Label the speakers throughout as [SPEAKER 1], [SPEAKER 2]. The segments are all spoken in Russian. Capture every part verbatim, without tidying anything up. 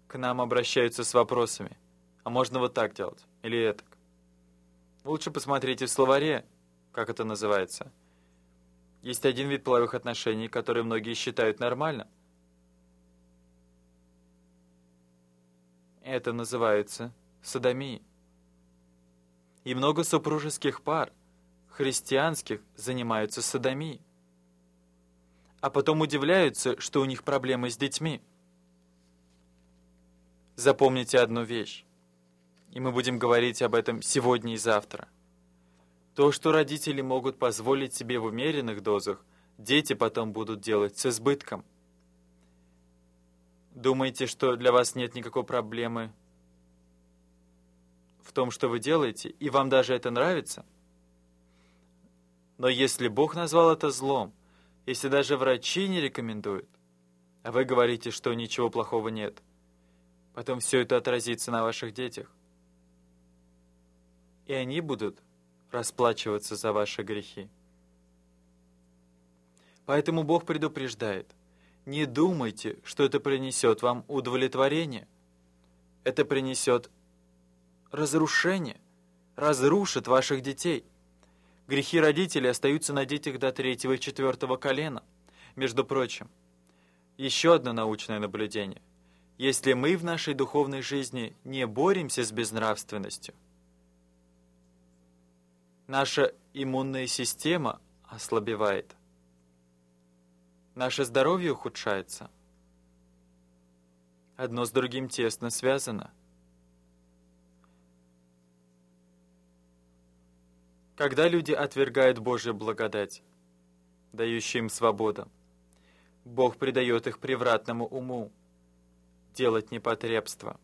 [SPEAKER 1] к нам обращаются с вопросами. А можно вот так делать? Или этак? Лучше посмотрите в словаре, как это называется. Есть один вид половых отношений, который многие считают нормальным. Это называется содомией. И много супружеских пар, христианских, занимаются содомией. А потом удивляются, что у них проблемы с детьми. Запомните одну вещь, и мы будем говорить об этом сегодня и завтра. То, что родители могут позволить себе в умеренных дозах, дети потом будут делать с избытком. Думаете, что для вас нет никакой проблемы в том, что вы делаете, и вам даже это нравится? Но если Бог назвал это злом, если даже врачи не рекомендуют, а вы говорите, что ничего плохого нет, потом все это отразится на ваших детях. И они будут расплачиваться за ваши грехи. Поэтому Бог предупреждает: не думайте, что это принесет вам удовлетворение. Это принесет разрушение, разрушит ваших детей. Грехи родителей остаются на детях до третьего и четвертого колена. Между прочим, еще одно научное наблюдение. Если мы в нашей духовной жизни не боремся с безнравственностью, наша иммунная система ослабевает, наше здоровье ухудшается. Одно с другим тесно связано. Когда люди отвергают Божью благодать, дающую им свободу, Бог придает их превратному уму делать непотребство.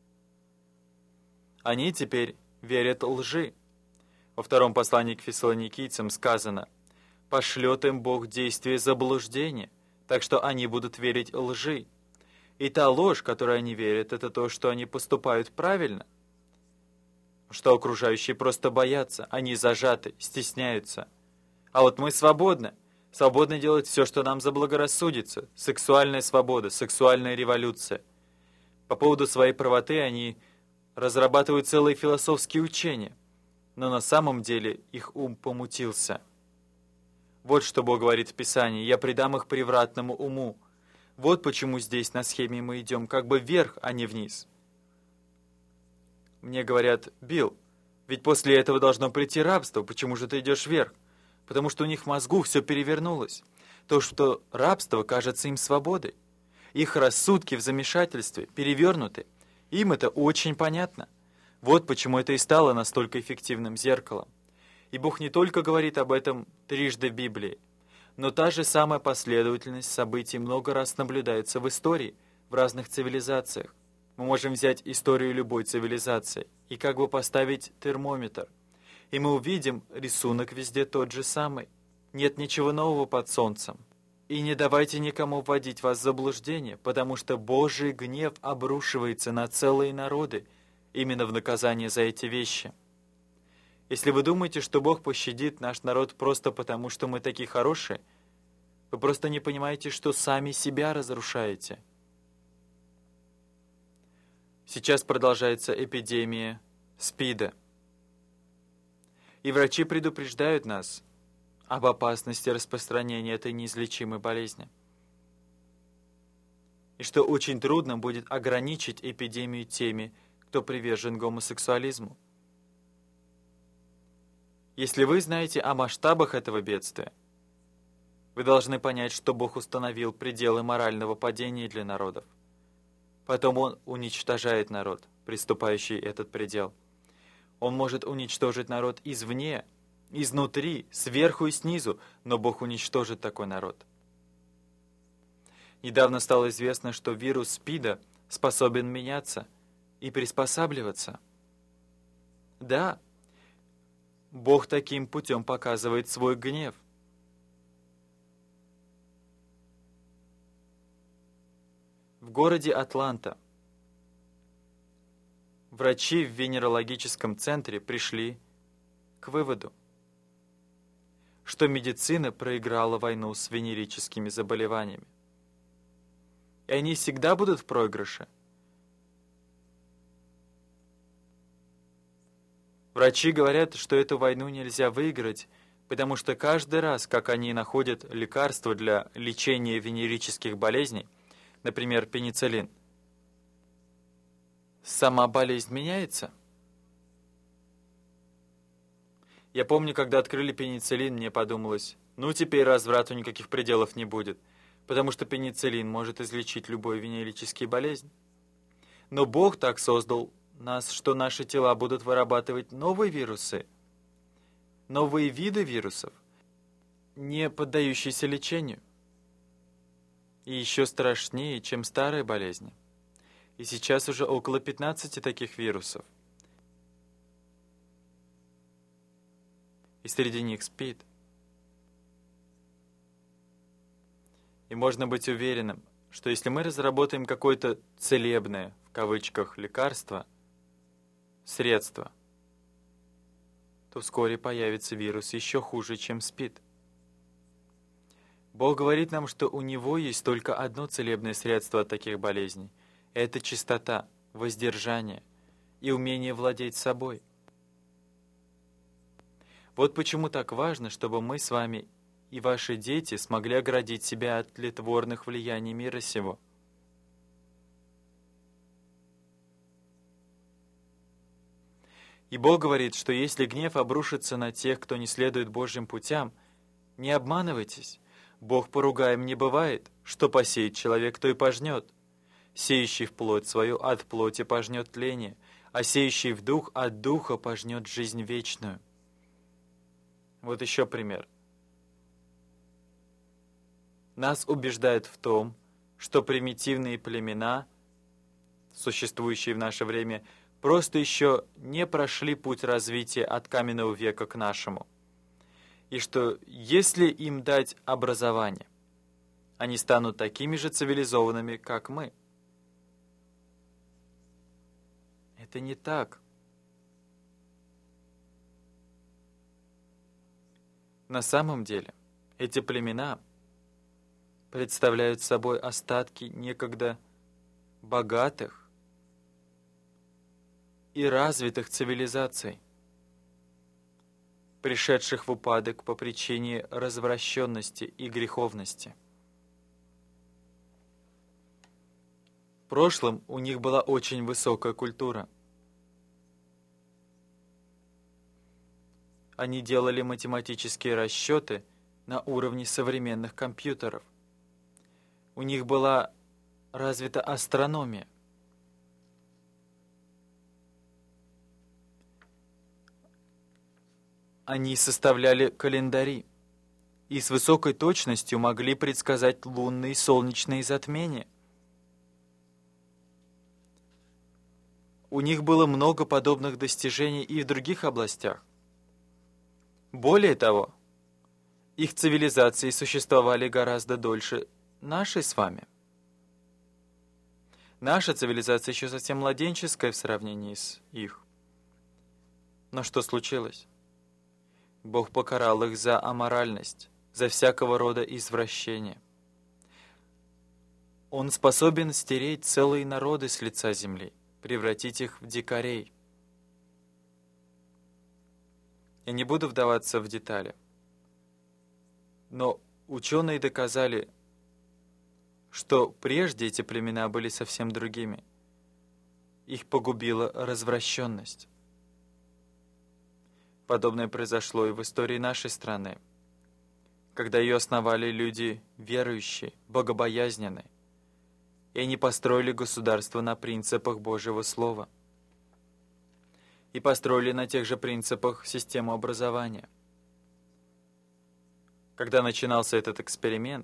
[SPEAKER 1] Они теперь верят лжи. Во втором послании к фессалоникийцам сказано: «Пошлет им Бог действие заблуждения, так что они будут верить лжи». И та ложь, которой они верят, это то, что они поступают правильно, что окружающие просто боятся, они зажаты, стесняются. А вот мы свободны, свободны делать все, что нам заблагорассудится. Сексуальная свобода, сексуальная революция. По поводу своей правоты они разрабатывают целые философские учения, но на самом деле их ум помутился. Вот что Бог говорит в Писании: «Я предам их превратному уму». Вот почему здесь на схеме мы идем как бы вверх, а не вниз. Мне говорят: Билл, ведь после этого должно прийти рабство, почему же ты идешь вверх? Потому что у них в мозгу все перевернулось. То, что рабство кажется им свободой. Их рассудки в замешательстве перевернуты. Им это очень понятно. Вот почему это и стало настолько эффективным зеркалом. И Бог не только говорит об этом трижды в Библии, но та же самая последовательность событий много раз наблюдается в истории, в разных цивилизациях. Мы можем взять историю любой цивилизации и как бы поставить термометр. И мы увидим, рисунок везде тот же самый. Нет ничего нового под солнцем. И не давайте никому вводить вас в заблуждение, потому что Божий гнев обрушивается на целые народы именно в наказание за эти вещи. Если вы думаете, что Бог пощадит наш народ просто потому, что мы такие хорошие, вы просто не понимаете, что сами себя разрушаете. Сейчас продолжается эпидемия СПИДа. И врачи предупреждают нас об опасности распространения этой неизлечимой болезни. И что очень трудно будет ограничить эпидемию теми, кто привержен гомосексуализму. Если вы знаете о масштабах этого бедствия, вы должны понять, что Бог установил пределы морального падения для народов. Потом Он уничтожает народ, приступающий этот предел. Он может уничтожить народ извне, изнутри, сверху и снизу, но Бог уничтожит такой народ. Недавно стало известно, что вирус СПИДа способен меняться и приспосабливаться. Да, Бог таким путем показывает свой гнев. В городе Атланта врачи в венерологическом центре пришли к выводу, что медицина проиграла войну с венерическими заболеваниями. И они всегда будут в проигрыше. Врачи говорят, что эту войну нельзя выиграть, потому что каждый раз, как они находят лекарство для лечения венерических болезней, например, пенициллин, сама болезнь меняется. Я помню, когда открыли пенициллин, мне подумалось, ну теперь разврату никаких пределов не будет, потому что пенициллин может излечить любую венерическую болезнь. Но Бог так создал нас, что наши тела будут вырабатывать новые вирусы, новые виды вирусов, не поддающиеся лечению, и еще страшнее, чем старые болезни. И сейчас уже около пятнадцати таких вирусов. И среди них СПИД. И можно быть уверенным, что если мы разработаем какое-то целебное, в кавычках, лекарство, средство, то вскоре появится вирус еще хуже, чем СПИД. Бог говорит нам, что у Него есть только одно целебное средство от таких болезней. Это чистота, воздержание и умение владеть собой. Вот почему так важно, чтобы мы с вами и ваши дети смогли оградить себя от тлетворных влияний мира сего. И Бог говорит, что если гнев обрушится на тех, кто не следует Божьим путям, не обманывайтесь. Бог поругаем не бывает, что посеет человек, то и пожнет. Сеющий в плоть свою от плоти пожнет тление, а сеющий в дух от духа пожнет жизнь вечную. Вот еще пример. Нас убеждают в том, что примитивные племена, существующие в наше время, просто еще не прошли путь развития от каменного века к нашему. И что если им дать образование, они станут такими же цивилизованными, как мы. Это не так. На самом деле, эти племена представляют собой остатки некогда богатых и развитых цивилизаций, пришедших в упадок по причине развращенности и греховности. В прошлом у них была очень высокая культура. Они делали математические расчеты на уровне современных компьютеров. У них была развита астрономия. Они составляли календари и с высокой точностью могли предсказать лунные и солнечные затмения. У них было много подобных достижений и в других областях. Более того, их цивилизации существовали гораздо дольше нашей с вами. Наша цивилизация еще совсем младенческая в сравнении с их. Но что случилось? Бог покарал их за аморальность, за всякого рода извращения. Он способен стереть целые народы с лица земли, превратить их в дикарей. Я не буду вдаваться в детали, но ученые доказали, что прежде эти племена были совсем другими. Их погубила развращенность. Подобное произошло и в истории нашей страны, когда ее основали люди верующие, богобоязненные, и они построили государство на принципах Божьего Слова и построили на тех же принципах систему образования. Когда начинался этот эксперимент,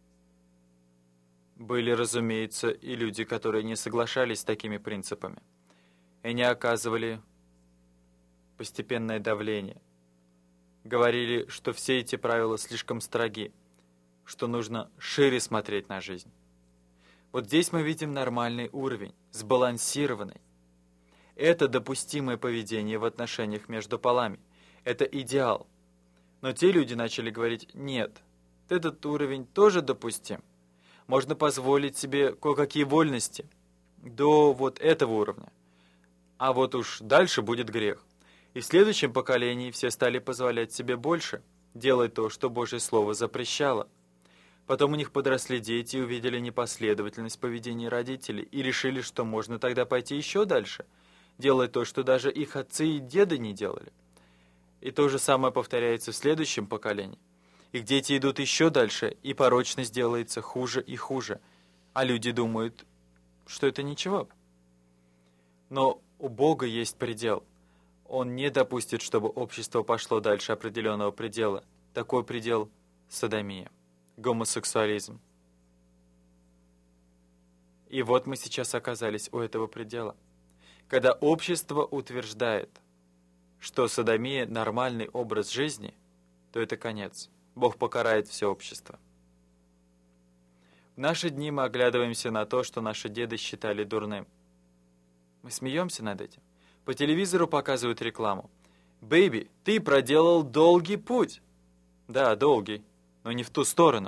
[SPEAKER 1] были, разумеется, и люди, которые не соглашались с такими принципами, и они оказывали постепенное давление. Говорили, что все эти правила слишком строги, что нужно шире смотреть на жизнь. Вот здесь мы видим нормальный уровень, сбалансированный. Это допустимое поведение в отношениях между полами. Это идеал. Но те люди начали говорить: нет, этот уровень тоже допустим. Можно позволить себе кое-какие вольности до вот этого уровня. А вот уж дальше будет грех. И в следующем поколении все стали позволять себе больше, делать то, что Божье Слово запрещало. Потом у них подросли дети и увидели непоследовательность поведения родителей и решили, что можно тогда пойти еще дальше, делать то, что даже их отцы и деды не делали. И то же самое повторяется в следующем поколении. Их дети идут еще дальше, и порочность делается хуже и хуже, а люди думают, что это ничего. Но у Бога есть предел. Он не допустит, чтобы общество пошло дальше определенного предела. Такой предел – содомия, гомосексуализм. И вот мы сейчас оказались у этого предела. Когда общество утверждает, что содомия – нормальный образ жизни, то это конец. Бог покарает все общество. В наши дни мы оглядываемся на то, что наши деды считали дурным. Мы смеемся над этим. По телевизору показывают рекламу. «Бэйби, ты проделал долгий путь». Да, долгий, но не в ту сторону.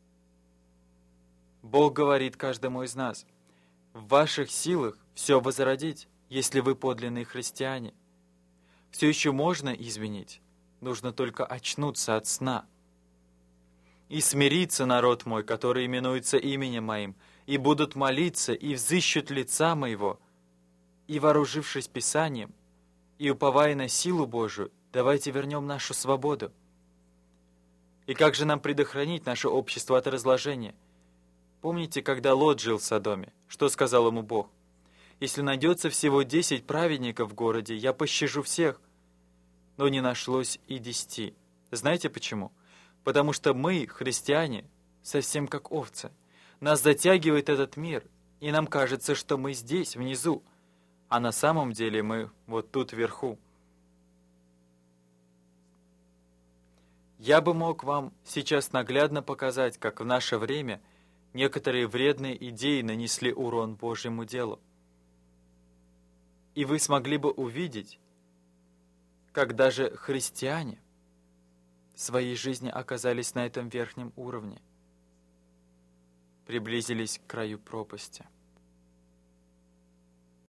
[SPEAKER 1] Бог говорит каждому из нас: в ваших силах все возродить, если вы подлинные христиане. Все еще можно изменить, нужно только очнуться от сна. «И смирится народ мой, который именуется именем моим, и будут молиться, и взыщут лица моего, и, вооружившись Писанием, и уповая на силу Божию, давайте вернем нашу свободу». И как же нам предохранить наше общество от разложения? Помните, когда Лот жил в Содоме, что сказал ему Бог? «Если найдется всего десять праведников в городе, я пощажу всех». Но не нашлось и десяти. Знаете почему? Потому что мы, христиане, совсем как овцы. Нас затягивает этот мир, и нам кажется, что мы здесь, внизу, а на самом деле мы вот тут вверху. Я бы мог вам сейчас наглядно показать, как в наше время некоторые вредные идеи нанесли урон Божьему делу. И вы смогли бы увидеть, как даже христиане в своей жизни оказались на этом верхнем уровне, приблизились к краю пропасти.